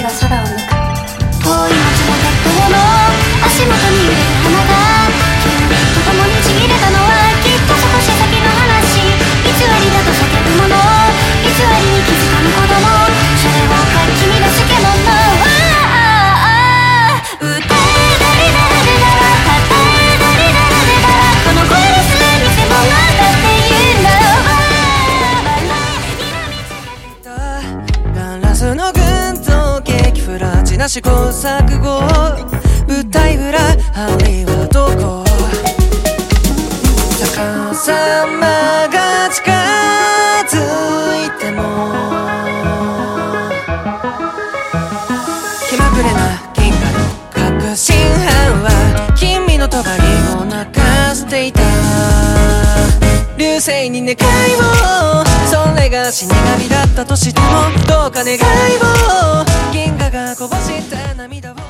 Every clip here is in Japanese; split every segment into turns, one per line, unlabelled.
が空を向く。遠い街の鉄塔の足元に揺れる花が君と共にちぎれたのはきっと少し先の話。偽りだと叫ぶもの、偽りに気づかぬ子供、それは君が好きなの。歌え誰々なら語え誰々ならこの声です偽物だっていうのは
ガラスの群像劇フラチな試行錯誤、舞台裏針はどこ、逆さまが近づいても気まぐれな銀河の確信犯は君の帳を泣かせていた。流星に願いを、それが死神だったとしてもどうか願いを、銀河がこぼした涙を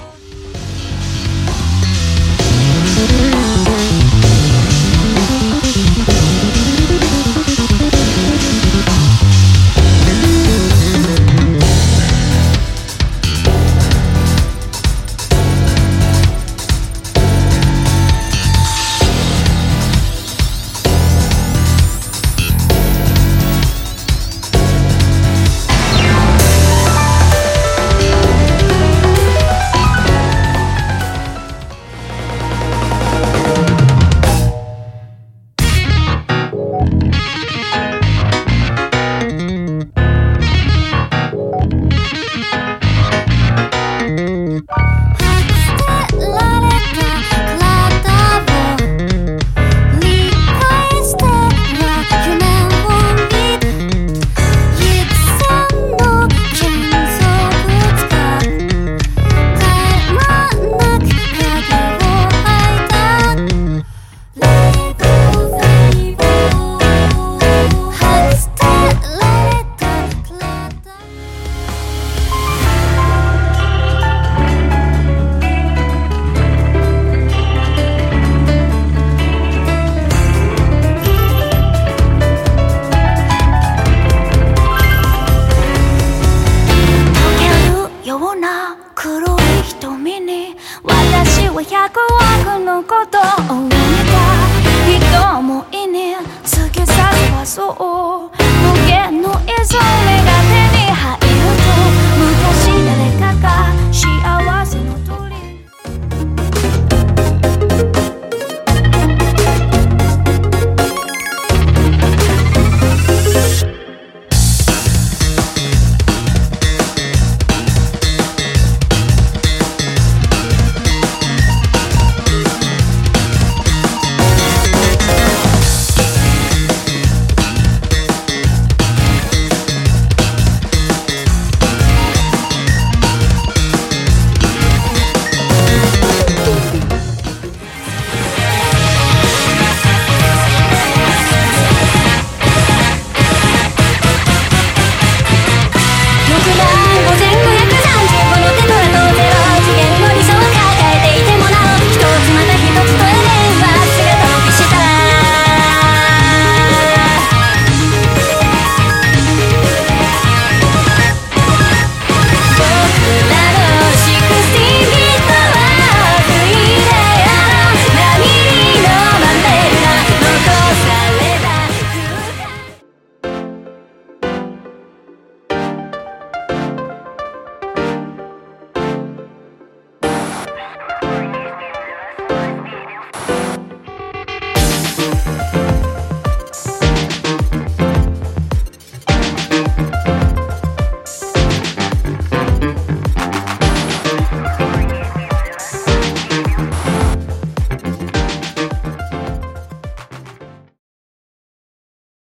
そう無限の磯目が